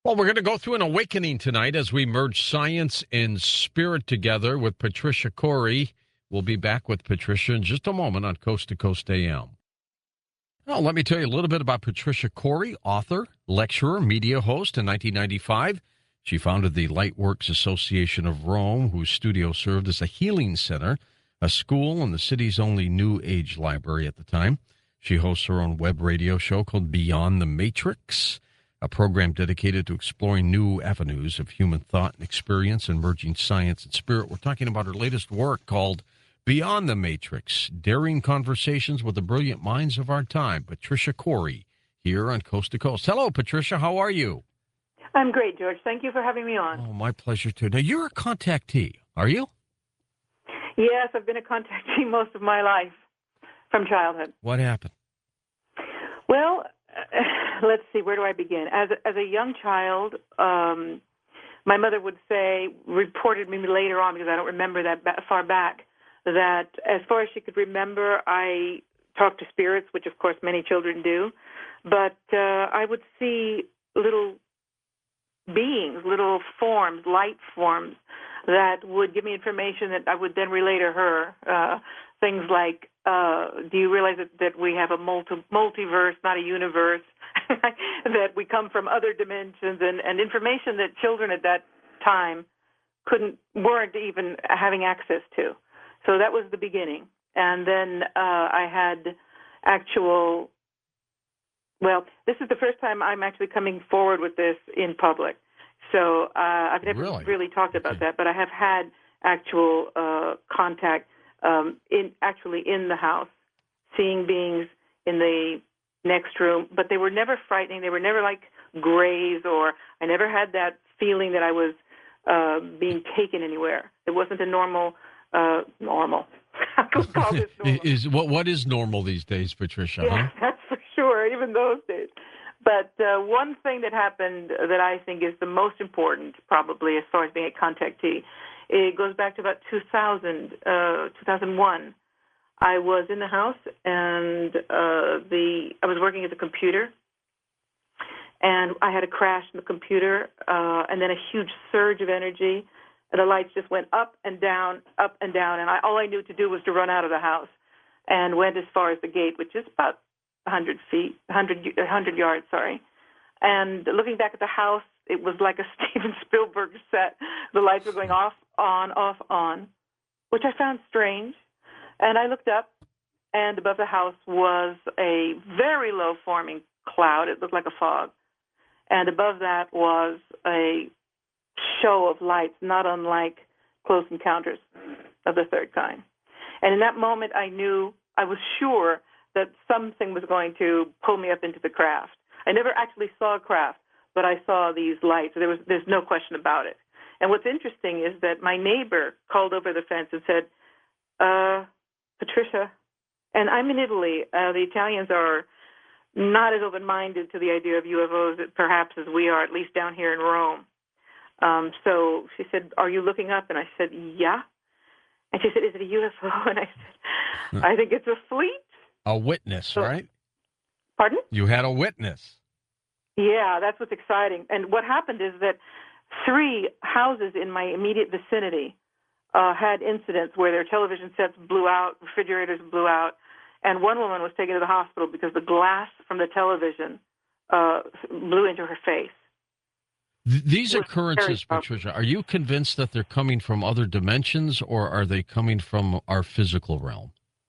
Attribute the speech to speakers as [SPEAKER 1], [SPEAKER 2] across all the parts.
[SPEAKER 1] Well, we're going to go through an awakening tonight as we merge science and spirit together with Patricia Corey. We'll be back with Patricia in just a moment on Coast to Coast AM. Well, let me tell you a little bit about Patricia Corey, author, lecturer, media host. In 1995, she founded the Lightworks Association of Rome, whose studio served as a healing center, a school, and the city's only New Age library at the time. She hosts her own web radio show called Beyond the Matrix, a program dedicated to exploring new avenues of human thought and experience and merging science and spirit. We're talking about her latest work called Beyond the Matrix, Daring Conversations with the Brilliant Minds of Our Time. Patricia Corey here on Coast to Coast. Hello, Patricia. How are you?
[SPEAKER 2] I'm great, George. Thank you for having me on.
[SPEAKER 1] Oh, my pleasure, too. Now, you're a contactee, are you?
[SPEAKER 2] Yes, I've been a contactee most of my life from childhood.
[SPEAKER 1] What happened?
[SPEAKER 2] Well, let's see. Where do I begin? As a young child, my mother would say, reported me later on, because I don't remember that far back, that as far as she could remember, I talked to spirits, which of course many children do, but I would see little beings, little forms, light forms, that would give me information that I would then relay to her. Things like, do you realize that we have a multiverse, not a universe, that we come from other dimensions, and information that children at that time weren't even having access to. So that was the beginning. And then I had this is the first time I'm actually coming forward with this in public. So I've never really talked about that, but I have had actual contact in the house, seeing beings in the next room, but they were never frightening. They were never like grays, or I never had that feeling that I was being taken anywhere. It wasn't a normal. I could call this normal.
[SPEAKER 1] What is normal these days, Patricia?
[SPEAKER 2] Yeah, that's for sure, even those days. But one thing that happened that I think is the most important, probably, as far as being a contactee, it goes back to about 2001. I was in the house, and I was working at the computer, and I had a crash in the computer, and then a huge surge of energy. And the lights just went up and down, and all I knew to do was to run out of the house, and went as far as the gate, which is about 100 yards, sorry. And looking back at the house, it was like a Steven Spielberg set. The lights were going off, on, which I found strange. And I looked up, and above the house was a very low-forming cloud. It looked like a fog. And above that was a show of lights, not unlike Close Encounters of the Third Kind. And in that moment, I was sure that something was going to pull me up into the craft. I never actually saw a craft, but I saw these lights. There's no question about it. And what's interesting is that my neighbor called over the fence and said, Patricia, and I'm in Italy. The Italians are not as open-minded to the idea of UFOs perhaps as we are, at least down here in Rome. So she said, are you looking up? And I said, yeah. And she said, is it a UFO? And I said, I think it's a fleet.
[SPEAKER 1] A witness, right?
[SPEAKER 2] Pardon?
[SPEAKER 1] You had a witness.
[SPEAKER 2] Yeah, that's what's exciting. And what happened is that 3 houses in my immediate vicinity had incidents where their television sets blew out, refrigerators blew out, and one woman was taken to the hospital because the glass from the television blew into her face.
[SPEAKER 1] These occurrences, Patricia, are you convinced that they're coming from other dimensions, or are they coming from our physical realm?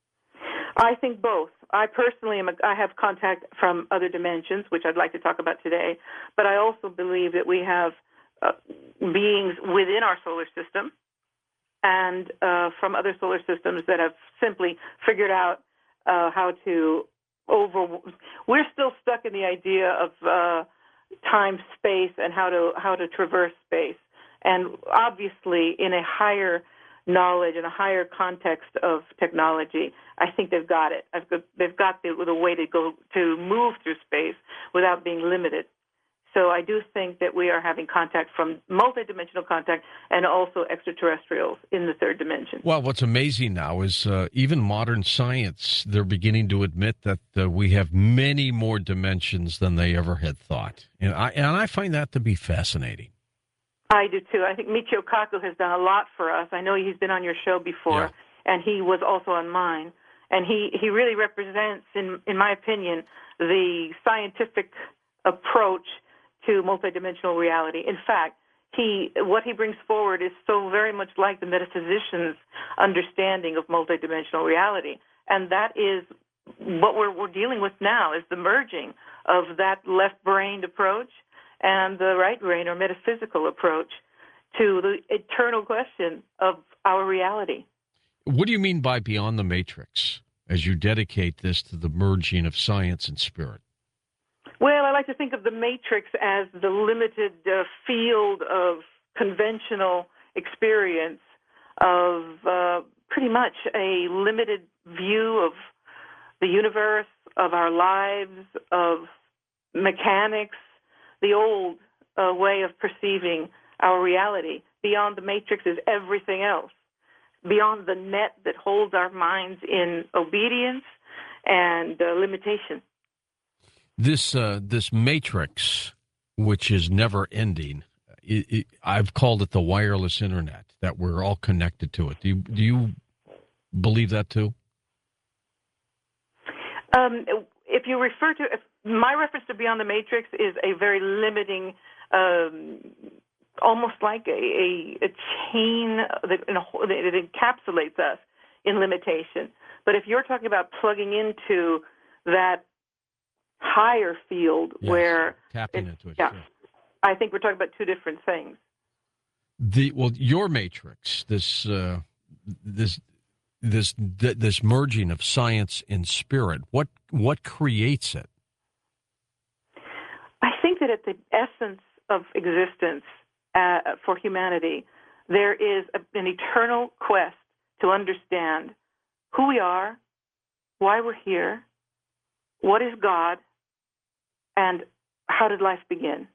[SPEAKER 2] I think both. I personally I have contact from other dimensions, which I'd like to talk about today, but I also believe that we have beings within our solar system and from other solar systems that have simply figured out how to We're still stuck in the idea of time, space, and how to traverse space. And obviously, in a higher knowledge and a higher context of technology, I think they've got it. They've got the way to go to move through space without being limited. So I do think that we are having contact from multidimensional contact and also extraterrestrials in the third dimension.
[SPEAKER 1] Well, what's amazing now is even modern science, they're beginning to admit that we have many more dimensions than they ever had thought. And I find that to be fascinating.
[SPEAKER 2] I do too. I think Michio Kaku has done a lot for us. I know he's been on your show before, and he was also on mine. And he really represents, in my opinion, the scientific approach to multidimensional reality. In fact, what he brings forward is so very much like the metaphysicians' understanding of multidimensional reality. And that is what we're dealing with now, is the merging of that left-brained approach and the right-brain or metaphysical approach to the eternal question of our reality.
[SPEAKER 1] What do you mean by beyond the matrix, as you dedicate this to the merging of science and spirit?
[SPEAKER 2] Well, I like to think of the matrix as the limited field of conventional experience of pretty much a limited view of the universe, of our lives, of mechanics, the old way of perceiving our reality. Beyond the matrix is everything else. Beyond the net that holds our minds in obedience and limitation.
[SPEAKER 1] This matrix, which is never ending, I've called it the wireless internet, that we're all connected to it. Do you believe that too?
[SPEAKER 2] If you refer to, my reference to Beyond the Matrix is a very limiting, almost like a chain that encapsulates us in limitation. But if you're talking about plugging into that higher field, yes, where
[SPEAKER 1] tapping into it,
[SPEAKER 2] yeah,
[SPEAKER 1] sure.
[SPEAKER 2] I think we're talking about two different things.
[SPEAKER 1] Your matrix, this merging of science and spirit, what creates it?
[SPEAKER 2] I think that at the essence of existence for humanity, there is an eternal quest to understand who we are, why we're here, what is God, and how did life begin?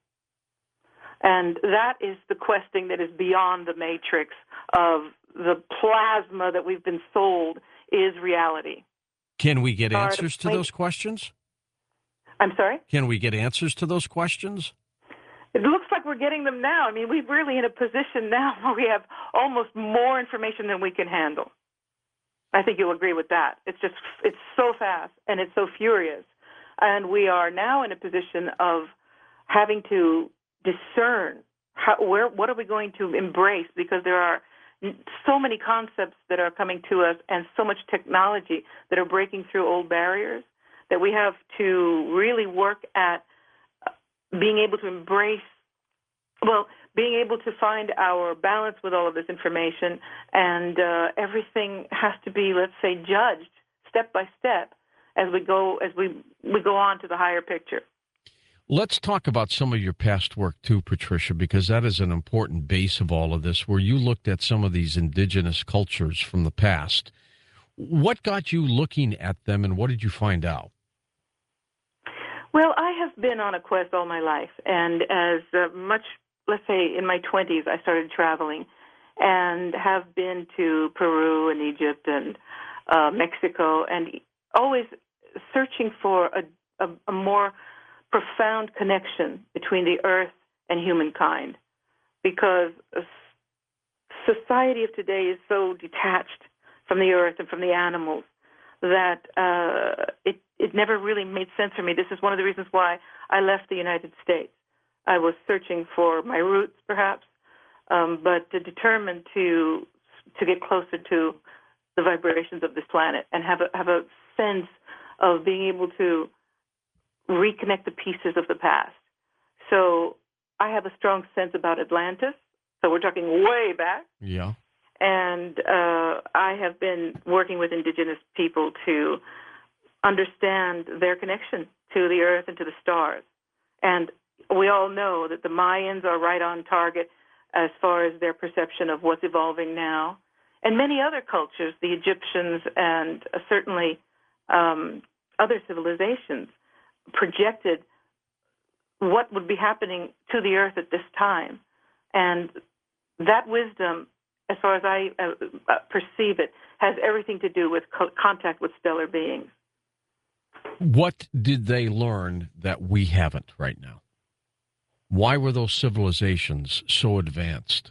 [SPEAKER 2] And that is the questing that is beyond the matrix of the plasma that we've been sold is reality.
[SPEAKER 1] Can we get answers to those questions?
[SPEAKER 2] I'm sorry?
[SPEAKER 1] Can we get answers to those questions?
[SPEAKER 2] It looks like we're getting them now. I mean, we're really in a position now where we have almost more information than we can handle. I think you'll agree with that. It's so fast and it's so furious. And we are now in a position of having to discern what are we going to embrace, because there are so many concepts that are coming to us and so much technology that are breaking through old barriers that we have to really work at being able to embrace, being able to find our balance with all of this information, and everything has to be, let's say, judged step by step as we go on to the higher picture.
[SPEAKER 1] Let's talk about some of your past work too, Patricia, because that is an important base of all of this, where you looked at some of these indigenous cultures from the past. What got you looking at them, and what did you find out?
[SPEAKER 2] Well, I have been on a quest all my life, and as let's say in my 20s, I started traveling and have been to Peru and Egypt and Mexico, and always searching for a more profound connection between the earth and humankind, because society of today is so detached from the earth and from the animals that it never really made sense for me. This is one of the reasons why I left the United States. I was searching for my roots, perhaps, but determined to get closer to the vibrations of this planet and have a sense of being able to reconnect the pieces of the past. So I have a strong sense about Atlantis. So we're talking way back.
[SPEAKER 1] Yeah.
[SPEAKER 2] And I have been working with indigenous people to understand their connection to the earth and to the stars. And we all know that the Mayans are right on target as far as their perception of what's evolving now. And many other cultures, the Egyptians and certainly other civilizations, projected what would be happening to the Earth at this time. And that wisdom, as far as I perceive it, has everything to do with contact with stellar beings.
[SPEAKER 1] What did they learn that we haven't right now? Why were those civilizations so advanced?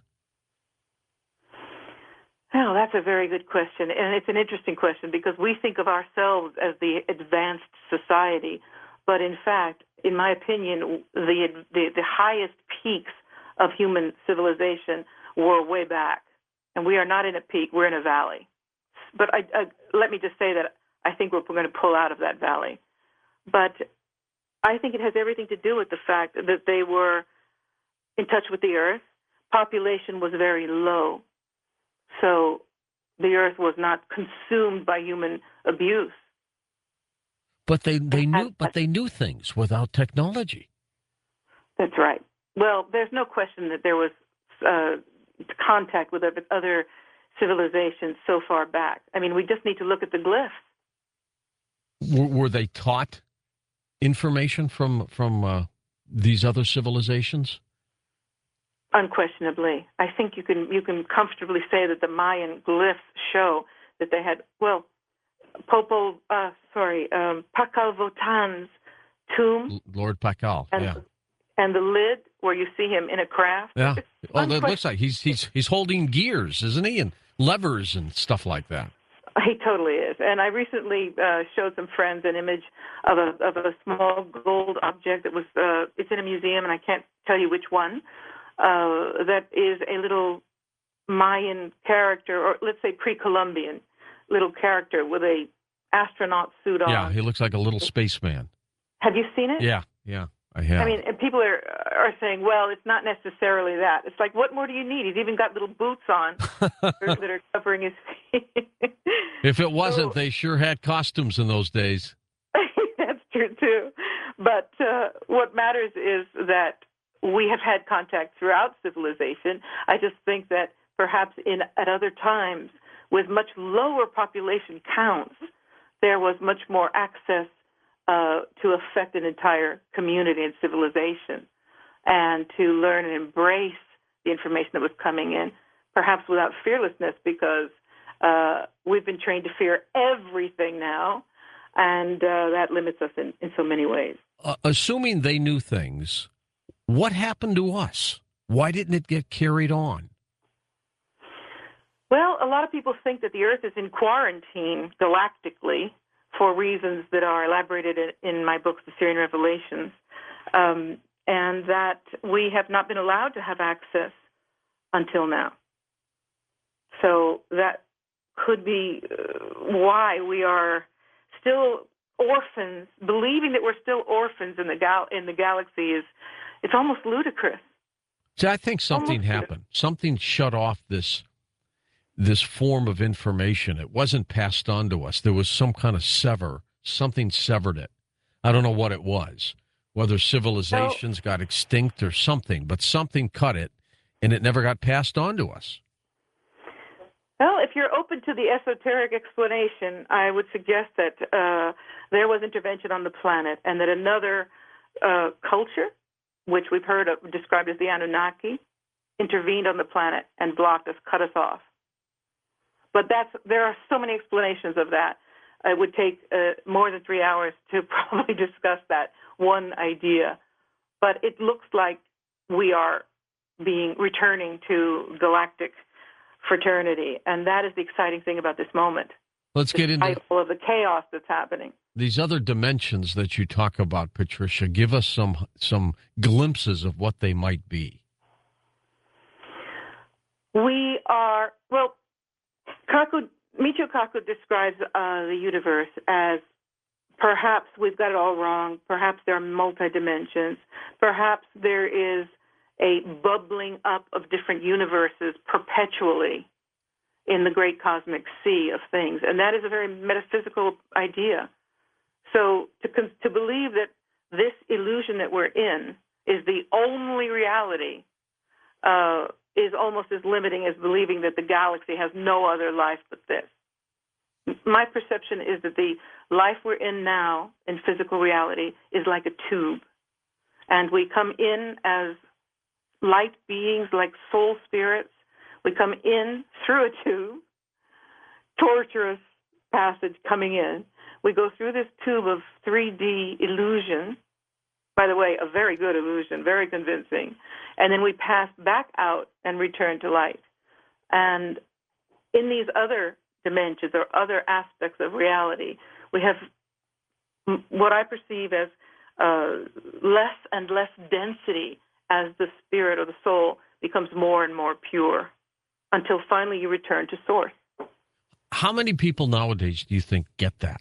[SPEAKER 2] Well, that's a very good question, and it's an interesting question because we think of ourselves as the advanced society, but in fact, in my opinion, the highest peaks of human civilization were way back, and we are not in a peak; we're in a valley. But let me just say that I think we're going to pull out of that valley. But I think it has everything to do with the fact that they were in touch with the Earth. Population was very low. So the Earth was not consumed by human abuse.
[SPEAKER 1] But they knew things without technology.
[SPEAKER 2] That's right. Well, there's no question that there was contact with other civilizations so far back. I mean, we just need to look at the glyphs.
[SPEAKER 1] Were they taught information from these other civilizations?
[SPEAKER 2] Unquestionably, I think you can comfortably say that the Mayan glyphs show that they had Pakal Votan's tomb,
[SPEAKER 1] Lord Pakal,
[SPEAKER 2] and the lid where you see him in a craft.
[SPEAKER 1] Yeah. Oh, that looks like he's holding gears, isn't he, and levers and stuff like that.
[SPEAKER 2] He totally is. And I recently showed some friends an image of a small gold object that was it's in a museum, and I can't tell you which one. That is a little Mayan character, or let's say pre-Columbian little character with a astronaut suit on.
[SPEAKER 1] Yeah, he looks like a little spaceman.
[SPEAKER 2] Have you seen it?
[SPEAKER 1] Yeah, I have.
[SPEAKER 2] I mean, and people are saying, well, it's not necessarily that. It's like, what more do you need? He's even got little boots on that are covering his feet.
[SPEAKER 1] If it wasn't, they sure had costumes in those days.
[SPEAKER 2] That's true, too. But what matters is that we have had contact throughout civilization. I just think that perhaps at other times, with much lower population counts, there was much more access to affect an entire community and civilization, and to learn and embrace the information that was coming in, perhaps without fearlessness, because we've been trained to fear everything now, and that limits us in so many ways.
[SPEAKER 1] Assuming they knew things, what happened to us? Why didn't it get carried on?
[SPEAKER 2] Well, a lot of people think that the Earth is in quarantine galactically for reasons that are elaborated in my books, The Syrian Revelations, and that we have not been allowed to have access until now. So that could be why we are still orphans. Believing that we're still orphans in the galaxy it's almost ludicrous.
[SPEAKER 1] See, I think something happened. Something shut off this form of information. It wasn't passed on to us. There was some kind of something severed it. I don't know what it was, whether civilizations got extinct or something, but something cut it, and it never got passed on to us.
[SPEAKER 2] Well, if you're open to the esoteric explanation, I would suggest that there was intervention on the planet, and that another culture, which we've heard of, described as the Anunnaki, intervened on the planet and blocked us, cut us off. But there are so many explanations of that. It would take more than 3 hours to probably discuss that one idea. But it looks like we are returning to galactic fraternity, and that is the exciting thing about this moment.
[SPEAKER 1] Let's get into
[SPEAKER 2] all of the chaos that's happening.
[SPEAKER 1] These other dimensions that you talk about, Patricia. Give us some glimpses of what they might be.
[SPEAKER 2] Michio Kaku describes the universe as perhaps we've got it all wrong. Perhaps there are multi-dimensions. Perhaps there is a bubbling up of different universes perpetually in the great cosmic sea of things. And that is a very metaphysical idea. So to believe that this illusion that we're in is the only reality is almost as limiting as believing that the galaxy has no other life but this. My perception is that the life we're in now in physical reality is like a tube. And we come in as light beings, like soul spirits. We come in through a tube, torturous passage coming in. We go through this tube of 3D illusion. By the way, a very good illusion, very convincing. And then we pass back out and return to light. And in these other dimensions or other aspects of reality, we have what I perceive as less and less density as the spirit or the soul becomes more and more pure until finally you return to source.
[SPEAKER 1] How many people nowadays do you think get that?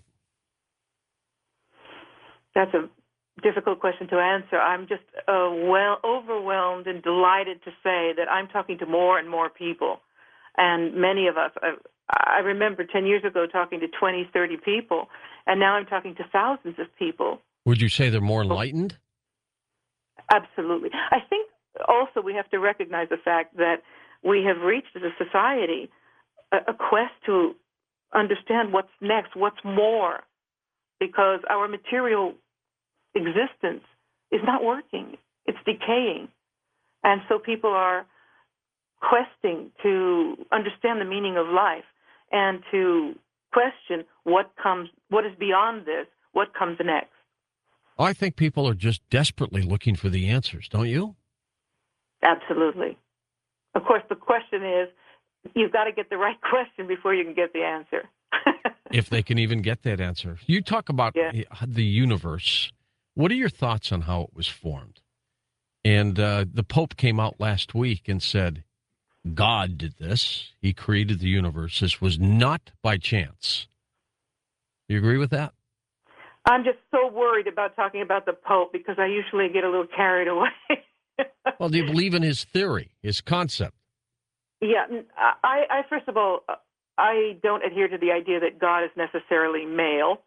[SPEAKER 2] That's a difficult question to answer. I'm just overwhelmed and delighted to say that I'm talking to more and more people. And many of us, I remember 10 years ago talking to 20, 30 people, and now I'm talking to thousands of people.
[SPEAKER 1] Would you say they're more enlightened?
[SPEAKER 2] Absolutely. I think also we have to recognize the fact that we have reached as a society a quest to understand what's next, what's more, because our material existence is not working. It's decaying. And so people are questing to understand the meaning of life and to question what is beyond this, what comes next.
[SPEAKER 1] I think people are just desperately looking for the answers, don't you?
[SPEAKER 2] Absolutely. Of course, the question is, you've got to get the right question before you can get the answer.
[SPEAKER 1] If they can even get that answer. You talk about the universe. What are your thoughts on how it was formed? And the Pope came out last week and said, God did this. He created the universe. This was not by chance. You agree with that?
[SPEAKER 2] I'm just so worried about talking about the Pope because I usually get a little carried away.
[SPEAKER 1] Well, do you believe in his theory, his concept?
[SPEAKER 2] Yeah, I first of all, I don't adhere to the idea that God is necessarily male.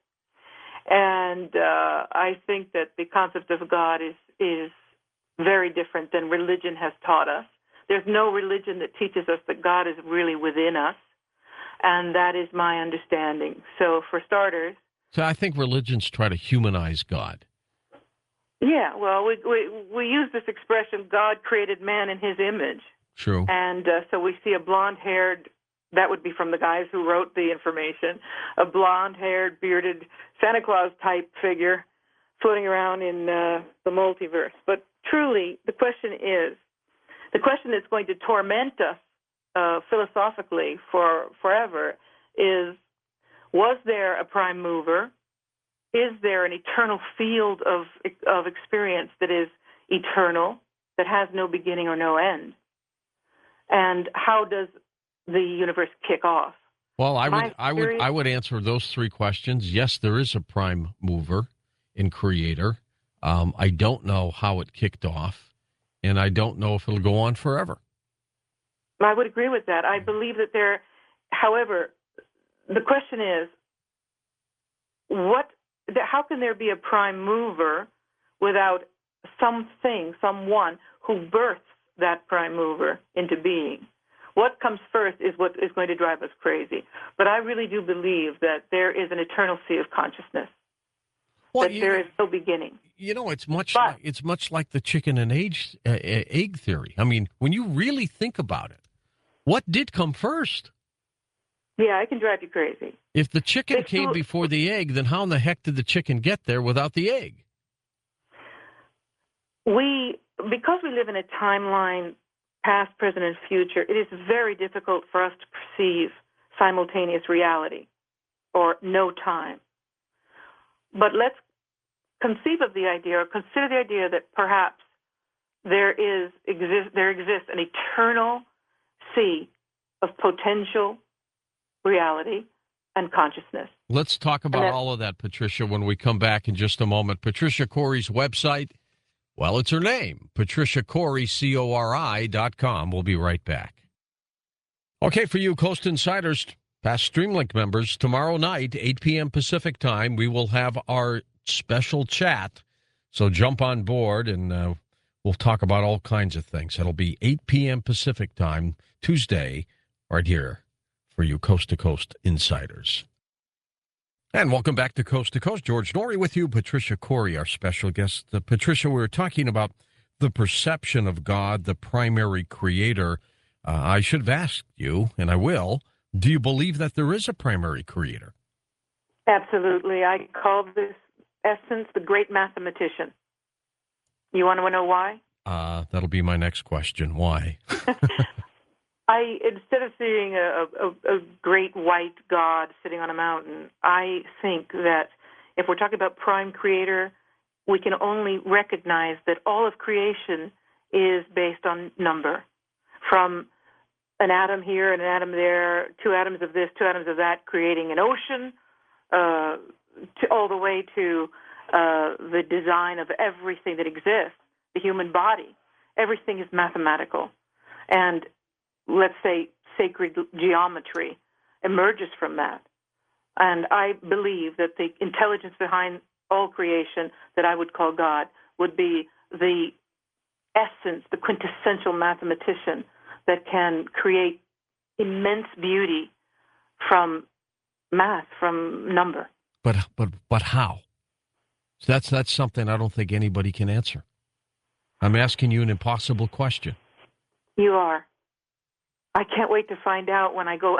[SPEAKER 2] And I think that the concept of God is very different than religion has taught us. There's no religion that teaches us that God is really within us, and that is my understanding. So for starters...
[SPEAKER 1] So I think religions try to humanize God.
[SPEAKER 2] Yeah, well, we use this expression, God created man in his image.
[SPEAKER 1] True.
[SPEAKER 2] And so we see a blonde-haired, that would be from the guys who wrote the information, a blonde-haired, bearded Santa Claus-type figure floating around in the multiverse. But truly, the question that's going to torment us philosophically forever is, was there a prime mover? Is there an eternal field of experience that is eternal, that has no beginning or no end? And how does the universe kick off?
[SPEAKER 1] Well, I would answer those three questions. Yes, there is a prime mover and creator. I don't know how it kicked off, and I don't know if it'll go on forever.
[SPEAKER 2] I would agree with that. I believe that however, the question is, how can there be a prime mover without someone who births that prime mover into being? What comes first is what is going to drive us crazy. But I really do believe that there is an eternal sea of consciousness. Well, that there is no beginning.
[SPEAKER 1] You know, it's much like the chicken and egg theory. I mean, when you really think about it, what did come first?
[SPEAKER 2] Yeah, it can drive you crazy.
[SPEAKER 1] If the chicken came before the egg, then how in the heck did the chicken get there without the egg?
[SPEAKER 2] Because we live in a timeline, past, present, and future, it is very difficult for us to perceive simultaneous reality or no time. But let's conceive of the idea or consider the idea that perhaps there exists an eternal sea of potential reality and consciousness.
[SPEAKER 1] Let's talk about all of that, Patricia, when we come back in just a moment. Patricia Cori's website, well, it's her name, patriciacori.com. We'll be right back. Okay, for you Coast Insiders, past Streamlink members, tomorrow night, 8 p.m. Pacific time, we will have our special chat. So jump on board and we'll talk about all kinds of things. It'll be 8 p.m. Pacific time, Tuesday, right here for you Coast to Coast Insiders. And welcome back to Coast to Coast. George Noory with you, Patricia Corey, our special guest. Patricia, we were talking about the perception of God, the primary creator. I should have asked you, and I will, do you believe that there is a primary creator?
[SPEAKER 2] Absolutely. I call this essence the great mathematician. You want to know why?
[SPEAKER 1] That'll be my next question. Why?
[SPEAKER 2] Instead of seeing a great white God sitting on a mountain, I think that if we're talking about prime creator, we can only recognize that all of creation is based on number. From an atom here and an atom there, 2 atoms of this, 2 atoms of that, creating an ocean, all the way to the design of everything that exists, the human body. Everything is mathematical. And let's say sacred geometry emerges from that. And I believe that the intelligence behind all creation that I would call God would be the essence, the quintessential mathematician that can create immense beauty from math, from number.
[SPEAKER 1] But how? So that's something I don't think anybody can answer. I'm asking you an impossible question.
[SPEAKER 2] You are. I can't wait to find out when I go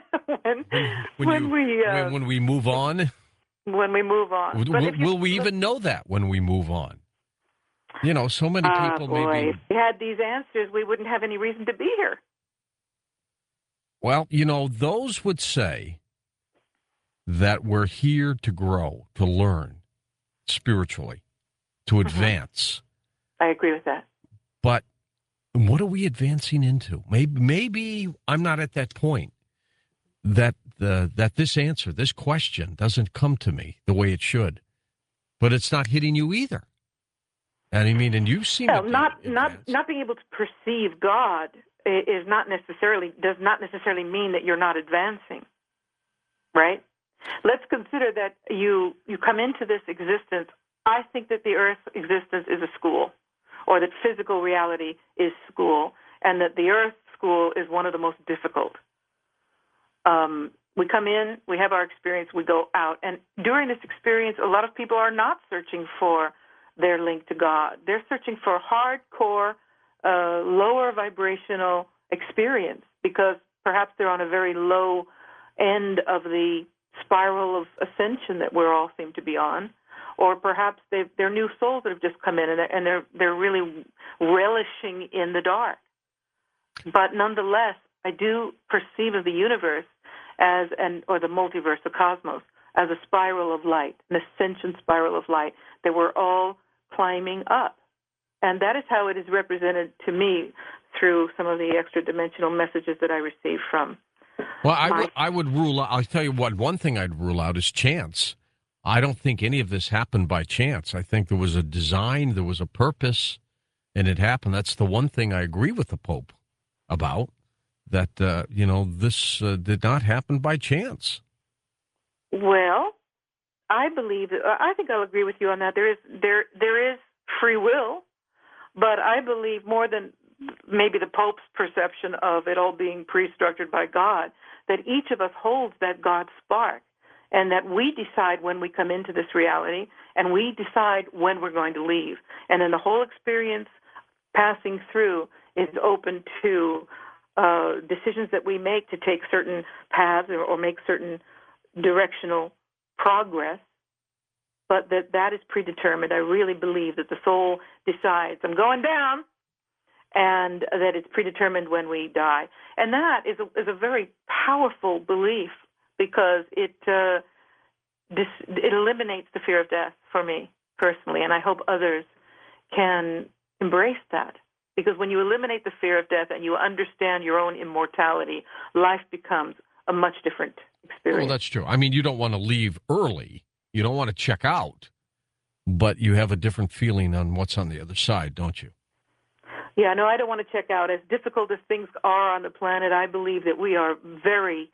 [SPEAKER 2] when
[SPEAKER 1] we move on.
[SPEAKER 2] When we move on,
[SPEAKER 1] will we even know that when we move on? You know, so many people maybe.
[SPEAKER 2] If we had these answers, we wouldn't have any reason to be here.
[SPEAKER 1] Well, you know, those would say that we're here to grow, to learn spiritually, to advance.
[SPEAKER 2] I agree with that.
[SPEAKER 1] But what are we advancing into? Maybe I'm not at that point that this answer, this question doesn't come to me the way it should, but it's not hitting you either. And I mean, and you seem to
[SPEAKER 2] not being able to perceive God does not necessarily mean that you're not advancing, right? Let's consider that you come into this existence. I think that the Earth's existence is a school, or that physical reality is school, and that the Earth school is one of the most difficult. We come in, we have our experience, we go out. And during this experience, a lot of people are not searching for their link to God. They're searching for hardcore, lower vibrational experience because perhaps they're on a very low end of the spiral of ascension that we all seem to be on. Or perhaps they're new souls that have just come in and they're really relishing in the dark. But nonetheless, I do perceive of the universe or the multiverse, the cosmos, as a spiral of light, an ascension spiral of light that we're all climbing up. And that is how it is represented to me through some of the extra dimensional messages that I receive from.
[SPEAKER 1] Well, I would rule out, I'll tell you what, one thing I'd rule out is chance. I don't think any of this happened by chance. I think there was a design, there was a purpose, and it happened. That's the one thing I agree with the Pope about, that, this did not happen by chance.
[SPEAKER 2] Well, I think I'll agree with you on that. There is free will, but I believe more than maybe the Pope's perception of it all being pre-structured by God, that each of us holds that God spark, and that we decide when we come into this reality, and we decide when we're going to leave. And then the whole experience passing through is open to decisions that we make to take certain paths or make certain directional progress, but that is predetermined. I really believe that the soul decides, I'm going down, and that it's predetermined when we die. And that is a very powerful belief because it eliminates the fear of death for me personally, and I hope others can embrace that. Because when you eliminate the fear of death and you understand your own immortality, life becomes a much different experience.
[SPEAKER 1] Well, that's true. I mean, you don't want to leave early. You don't want to check out, but you have a different feeling on what's on the other side, don't you?
[SPEAKER 2] Yeah, no, I don't want to check out. As difficult as things are on the planet, I believe that we are very...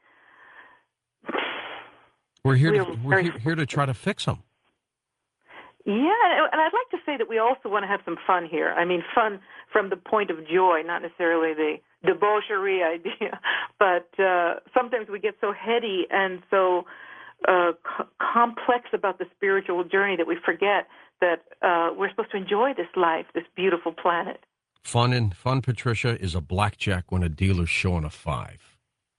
[SPEAKER 1] We're here to try to fix them.
[SPEAKER 2] Yeah, and I'd like to say that we also want to have some fun here. I mean, fun from the point of joy, not necessarily the debauchery idea. But sometimes we get so heady and so complex about the spiritual journey that we forget that we're supposed to enjoy this life, this beautiful planet.
[SPEAKER 1] Fun, Patricia, is a blackjack when a dealer's showing a 5.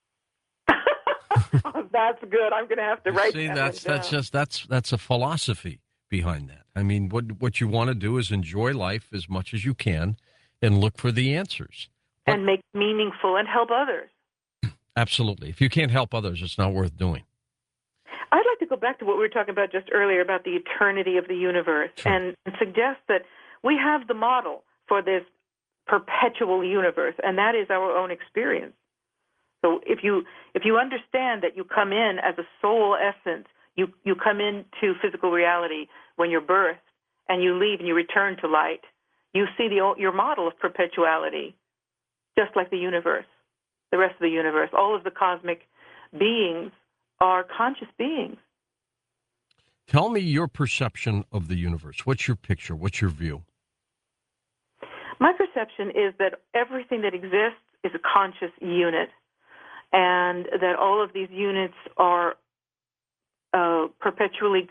[SPEAKER 2] Oh, that's good. I'm going to have to write
[SPEAKER 1] See,
[SPEAKER 2] that one down.
[SPEAKER 1] that's a philosophy behind that. I mean, what you want to do is enjoy life as much as you can and look for the answers.
[SPEAKER 2] And make it meaningful and help others.
[SPEAKER 1] Absolutely. If you can't help others, it's not worth doing.
[SPEAKER 2] I'd like to go back to what we were talking about just earlier about the eternity of the universe,
[SPEAKER 1] Sure.
[SPEAKER 2] and suggest that we have the model for this perpetual universe, and that is our own experience. So if you understand that you come in as a soul essence, you come into physical reality when you're birthed, and you leave and you return to light, you see your model of perpetuality, just like the universe, the rest of the universe. All of the cosmic beings are conscious beings.
[SPEAKER 1] Tell me your perception of the universe. What's your picture? What's your view?
[SPEAKER 2] My perception is that everything that exists is a conscious unit, and that all of these units are perpetually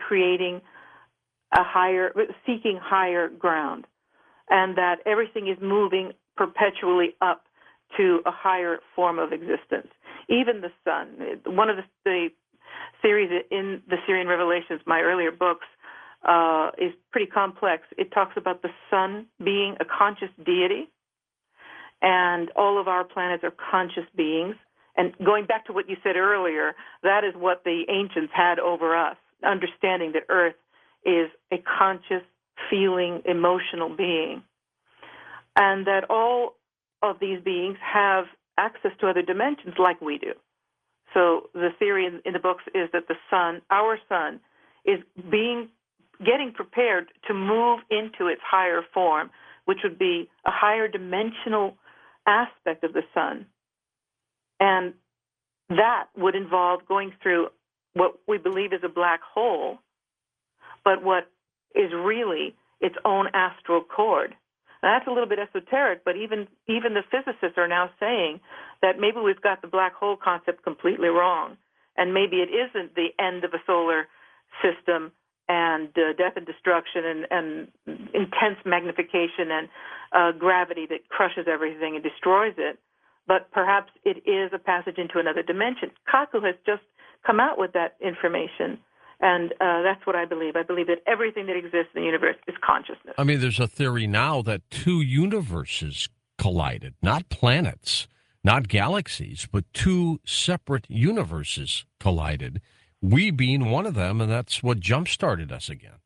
[SPEAKER 2] seeking higher ground, and that everything is moving perpetually up to a higher form of existence. Even the sun. One of the theories in the Syrian Revelations, my earlier books, is pretty complex. It talks about the sun being a conscious deity, and all of our planets are conscious beings. And going back to what you said earlier, that is what the ancients had over us, understanding that Earth is a conscious, feeling, emotional being, and that all of these beings have access to other dimensions like we do. So the theory in the books is that the sun, our sun, is getting prepared to move into its higher form, which would be a higher dimensional aspect of the sun. And that would involve going through what we believe is a black hole, but what is really its own astral cord. Now, that's a little bit esoteric, but even the physicists are now saying that maybe we've got the black hole concept completely wrong, and maybe it isn't the end of a solar system and death and destruction and intense magnification and gravity that crushes everything and destroys it, but perhaps it is a passage into another dimension. Kaku has just come out with that information, and that's what I believe. I believe that everything that exists in the universe is consciousness.
[SPEAKER 1] I mean, there's a theory now that 2 universes collided, not planets, not galaxies, but 2 separate universes collided, we being one of them, and that's what jump-started us again.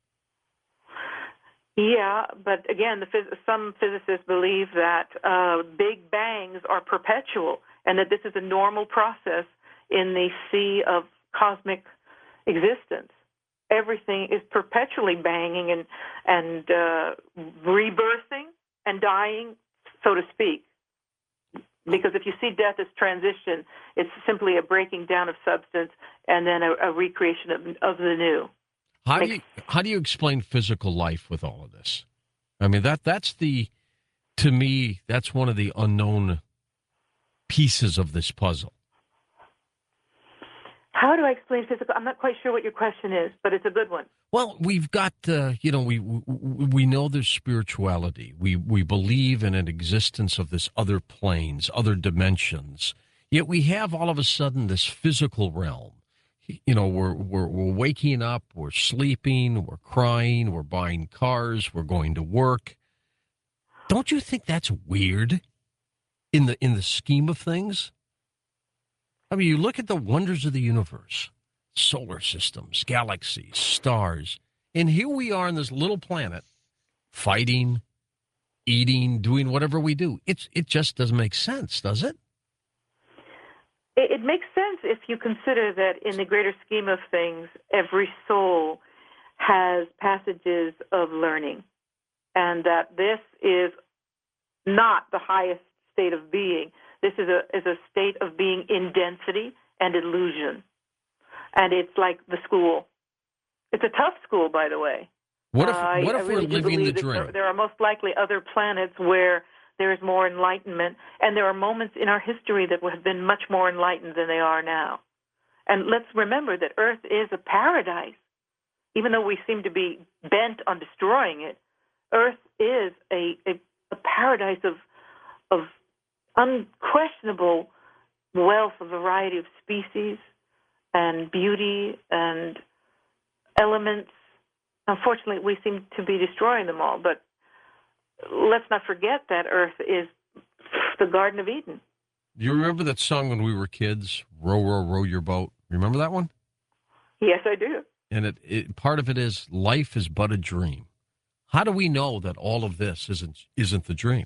[SPEAKER 2] Yeah, but again, some physicists believe that big bangs are perpetual, and that this is a normal process in the sea of cosmic existence. Everything is perpetually banging and rebirthing and dying, so to speak. Because if you see death as transition, it's simply a breaking down of substance and then a recreation of the new.
[SPEAKER 1] How do you explain physical life with all of this? I mean, to me, that's one of the unknown pieces of this puzzle.
[SPEAKER 2] How do I explain physical? I'm not quite sure what your question is, but it's a good one.
[SPEAKER 1] Well, we've got, we know there's spirituality. We believe in an existence of this other planes, other dimensions. Yet we have all of a sudden this physical realm. You know, we're waking up, we're sleeping, we're crying, we're buying cars, we're going to work. Don't you think that's weird in the scheme of things? I mean, you look at the wonders of the universe, solar systems, galaxies, stars, and here we are on this little planet fighting, eating, doing whatever we do. It just doesn't make sense, does it?
[SPEAKER 2] It makes sense if you consider that in the greater scheme of things, every soul has passages of learning, and that this is not the highest state of being. This is a state of being in density and illusion. And it's like the school. It's a tough school, by the way.
[SPEAKER 1] What if we're living the dream?
[SPEAKER 2] There are most likely other planets where there is more enlightenment, and there are moments in our history that have been much more enlightened than they are now. And let's remember that Earth is a paradise. Even though we seem to be bent on destroying it, Earth is a paradise of unquestionable wealth, a variety of species and beauty and elements. Unfortunately, we seem to be destroying them all. But let's not forget that Earth is the Garden of Eden.
[SPEAKER 1] Do you remember that song when we were kids, Row, Row, Row Your Boat? Remember that one?
[SPEAKER 2] Yes, I do.
[SPEAKER 1] And it part of it is life is but a dream. How do we know that all of this isn't the dream?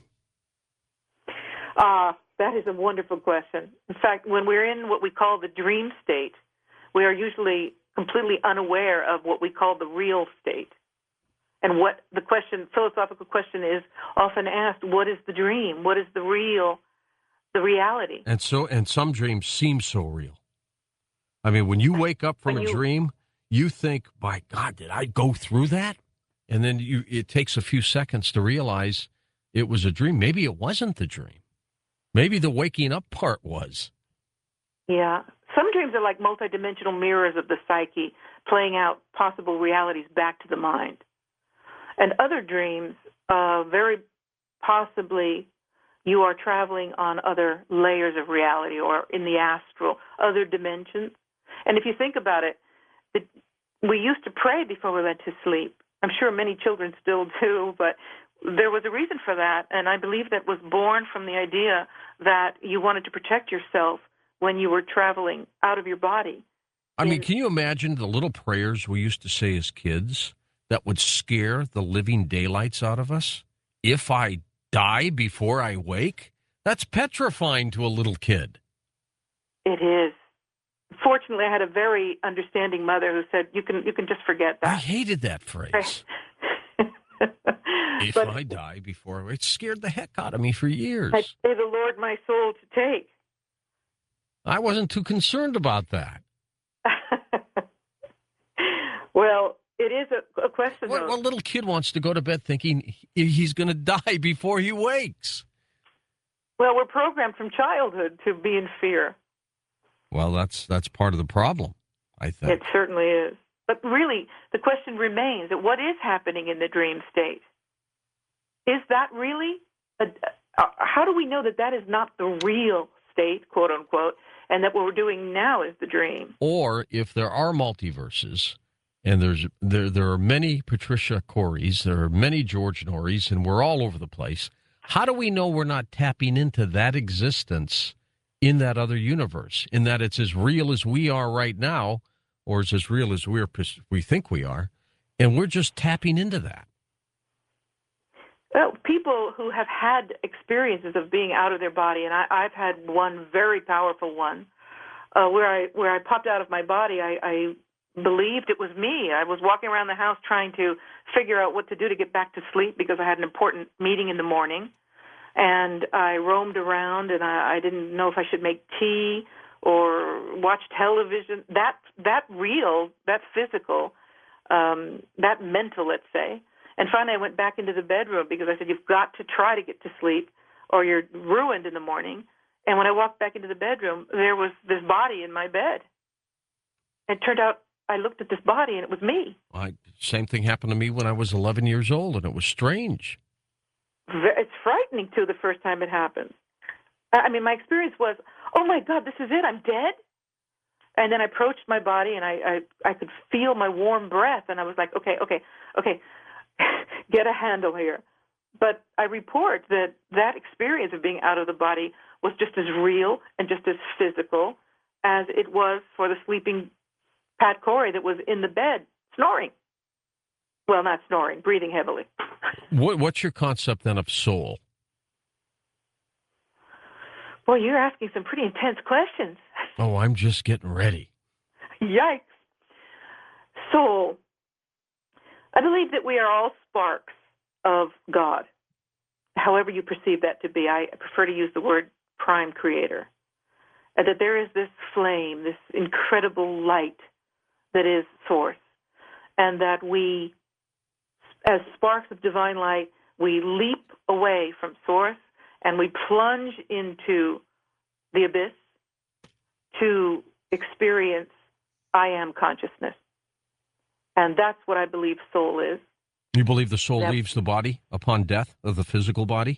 [SPEAKER 2] That is a wonderful question. In fact, when we're in what we call the dream state, we are usually completely unaware of what we call the real state. And what the philosophical question is often asked, what is the dream? What is the reality?
[SPEAKER 1] And some dreams seem so real. I mean, when you wake up from a dream, you think, by God, did I go through that? And then it takes a few seconds to realize it was a dream. Maybe it wasn't the dream. Maybe the waking up part was.
[SPEAKER 2] Yeah. Some dreams are like multidimensional mirrors of the psyche, playing out possible realities back to the mind. And other dreams, very possibly, you are traveling on other layers of reality or in the astral, other dimensions. And if you think about it, we used to pray before we went to sleep. I'm sure many children still do, but there was a reason for that. And I believe that was born from the idea that you wanted to protect yourself when you were traveling out of your body.
[SPEAKER 1] I mean, can you imagine the little prayers we used to say as kids that would scare the living daylights out of us? If I die before I wake? That's petrifying to a little kid.
[SPEAKER 2] It is. Fortunately, I had a very understanding mother who said, you can just forget that.
[SPEAKER 1] I hated that phrase. If I die before I wake. It scared the heck out of me for years.
[SPEAKER 2] I pray the Lord my soul to take.
[SPEAKER 1] I wasn't too concerned about that.
[SPEAKER 2] Well, it is a question.
[SPEAKER 1] What little kid wants to go to bed thinking he's going to die before he wakes?
[SPEAKER 2] Well, we're programmed from childhood to be in fear.
[SPEAKER 1] Well, that's part of the problem, I think.
[SPEAKER 2] It certainly is. But really, the question remains that what is happening in the dream state? Is that really? How do we know that that is not the real state, quote unquote, and that what we're doing now is the dream?
[SPEAKER 1] Or if there are multiverses, and there are many Patricia Corys, there are many George Norries, and we're all over the place. How do we know we're not tapping into that existence in that other universe, in that it's as real as we are right now, or it's as real as we think we are, and we're just tapping into that?
[SPEAKER 2] Well, people who have had experiences of being out of their body, and I've had one very powerful one, where I popped out of my body. I believed it was me. I was walking around the house trying to figure out what to do to get back to sleep because I had an important meeting in the morning. And I roamed around, and I didn't know if I should make tea or watch television. That real, that physical, that mental, let's say. And finally I went back into the bedroom because I said, you've got to try to get to sleep or you're ruined in the morning. And when I walked back into the bedroom, there was this body in my bed. It turned out I looked at this body, and it was me.
[SPEAKER 1] Same thing happened to me when I was 11 years old, and it was strange.
[SPEAKER 2] It's frightening, too, the first time it happens. I mean, my experience was, oh, my God, this is it. I'm dead. And then I approached my body, and I could feel my warm breath, and I was like, okay, get a handle here. But I report that experience of being out of the body was just as real and just as physical as it was for the sleeping Pat Corey that was in the bed snoring. Well, not snoring, breathing heavily.
[SPEAKER 1] What's your concept then of soul?
[SPEAKER 2] Well, you're asking some pretty intense questions.
[SPEAKER 1] Oh, I'm just getting ready.
[SPEAKER 2] Yikes. Soul. I believe that we are all sparks of God, however you perceive that to be. I prefer to use the word prime creator. And that there is this flame, this incredible light that is source, and that we, as sparks of divine light, we leap away from source and we plunge into the abyss to experience I am consciousness. And that's what I believe soul is.
[SPEAKER 1] You believe the soul leaves the body upon death of the physical body?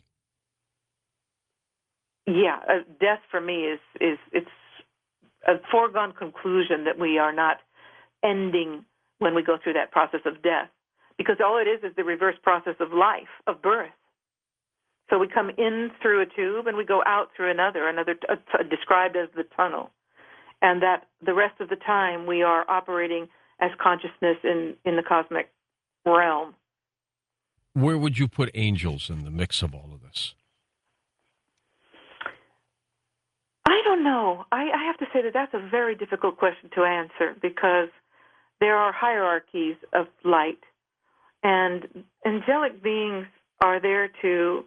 [SPEAKER 2] Yeah, death for me is it's a foregone conclusion that we are not ending when we go through that process of death, because all it is the reverse process of life, of birth. So we come in through a tube and we go out through another described as the tunnel, and that the rest of the time we are operating as consciousness in the cosmic realm.
[SPEAKER 1] Where would you put angels in the mix of all of this?
[SPEAKER 2] I don't know. I have to say that that's a very difficult question to answer, because there are hierarchies of light, and angelic beings are there to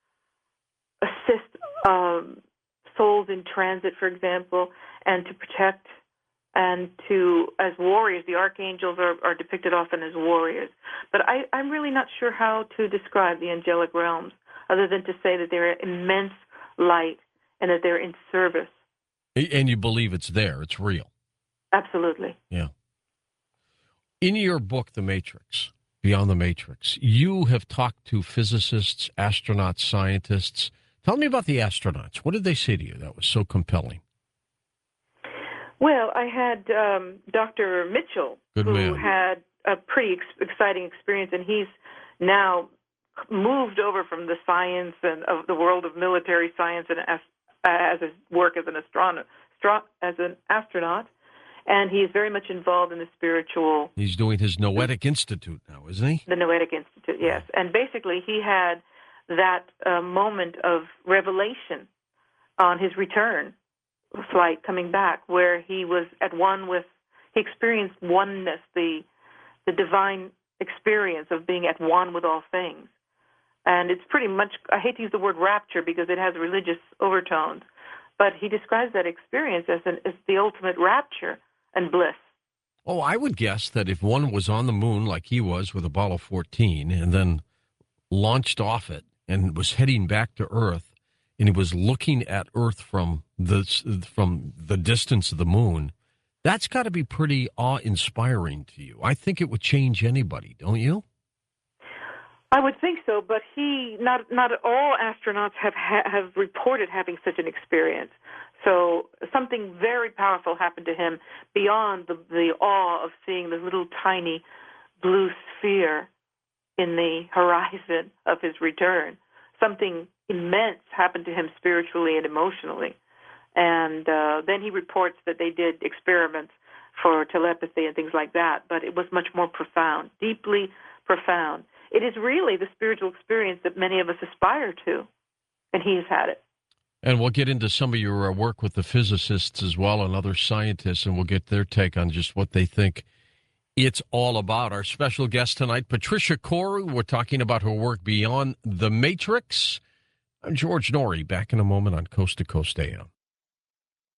[SPEAKER 2] assist souls in transit, for example, and to protect, and to, as warriors, the archangels are depicted often as warriors. But I'm really not sure how to describe the angelic realms, other than to say that they're immense light and that they're in service.
[SPEAKER 1] And you believe it's there, it's real.
[SPEAKER 2] Absolutely.
[SPEAKER 1] Yeah. In your book, The Matrix, Beyond the Matrix, you have talked to physicists, astronauts, scientists. Tell me about the astronauts. What did they say to you that was so compelling?
[SPEAKER 2] Well, I had Dr. Mitchell, who had a pretty exciting experience, and he's now moved over from the science and of the world of military science and as his work as an astronaut, and he's very much involved in the spiritual.
[SPEAKER 1] He's doing his Noetic Institute now, isn't he?
[SPEAKER 2] The Noetic Institute, yes. And basically, he had that moment of revelation on his return flight coming back, where he was at one with, he experienced oneness, the divine experience of being at one with all things. And it's pretty much, I hate to use the word rapture because it has religious overtones, but he describes that experience as the ultimate rapture and bliss.
[SPEAKER 1] Oh, I would guess that if one was on the moon like he was with Apollo 14 and then launched off it and was heading back to Earth, and he was looking at Earth from the distance of the moon, that's got to be pretty awe-inspiring to you. I think it would change anybody, don't you?
[SPEAKER 2] I would think so, but not all astronauts have reported having such an experience. So something very powerful happened to him beyond the awe of seeing the little tiny blue sphere in the horizon of his return. Something immense happened to him spiritually and emotionally. And then he reports that they did experiments for telepathy and things like that, but it was much more profound, deeply profound. It is really the spiritual experience that many of us aspire to, and he's had it.
[SPEAKER 1] And we'll get into some of your work with the physicists as well and other scientists, and we'll get their take on just what they think it's all about. Our special guest tonight, Patricia Corey. We're talking about her work Beyond the Matrix. I'm George Noory, back in a moment on Coast to Coast AM.